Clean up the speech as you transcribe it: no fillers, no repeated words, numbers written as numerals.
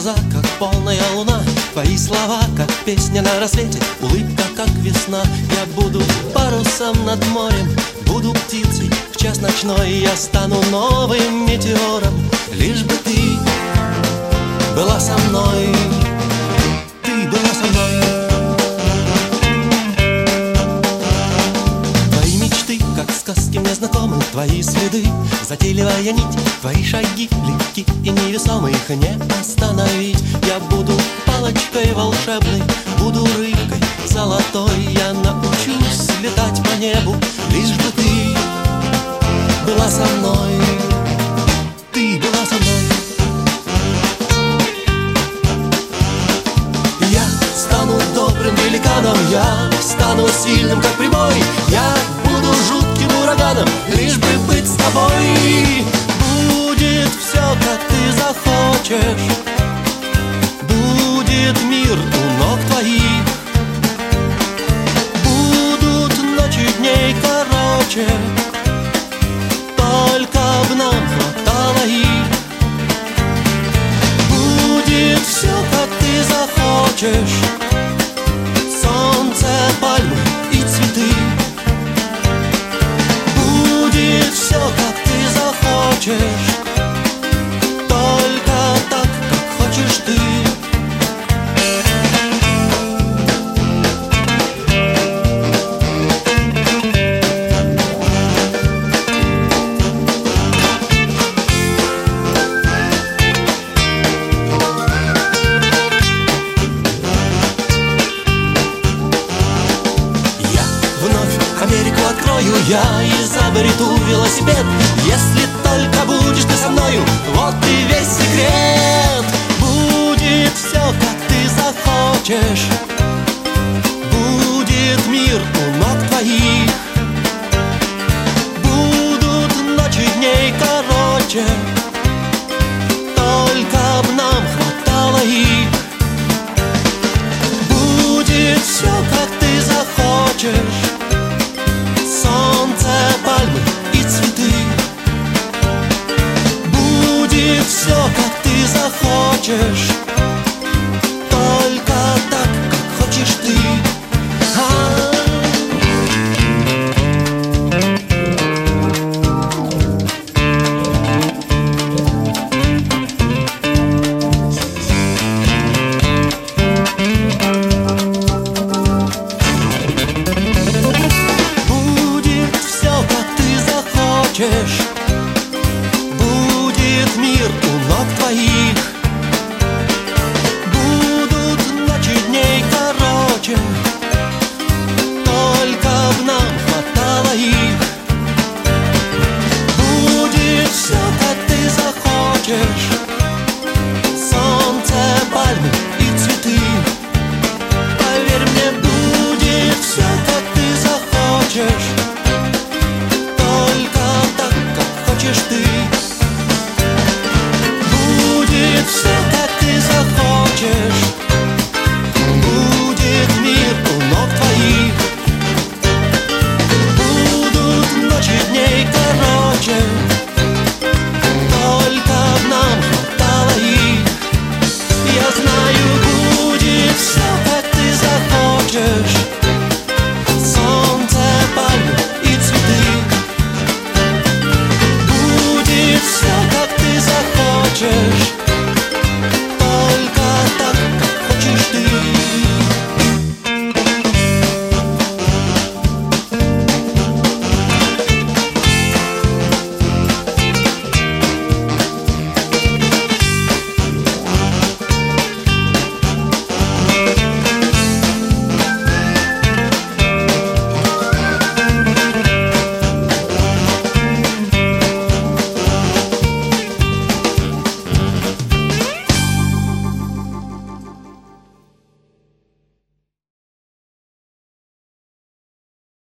глаза, как полная луна, твои слова, как песня на рассвете, улыбка, как весна. Я буду парусом над морем, буду птицей в час ночной. Я стану новым метеором, лишь бы ты была со мной. Ты была со мной. Твои мечты, как сказки мне знакомы, твои следы, затейливая нить, твои шаги легки и невесомы, их не остановить. Я буду палочкой волшебной, буду рыбкой золотой. Я научусь летать по небу, лишь бы ты была со мной. Ты была со мной. Я стану добрым великаном, я стану сильным, как прибой. Я буду жутким ураганом, лишь бы быть с тобой. Будет все, как ты захочешь, будет мир у ног твоих, будут ночи дней короче, только б нам хватало их. Будет все, как ты захочешь, солнце, пальмы и цветы. Будет все, как ты захочешь, только так, как хочешь ты. Америку открою я и изобрету велосипед. Если только будешь ты со мною, вот и весь секрет. Будет все, как ты захочешь,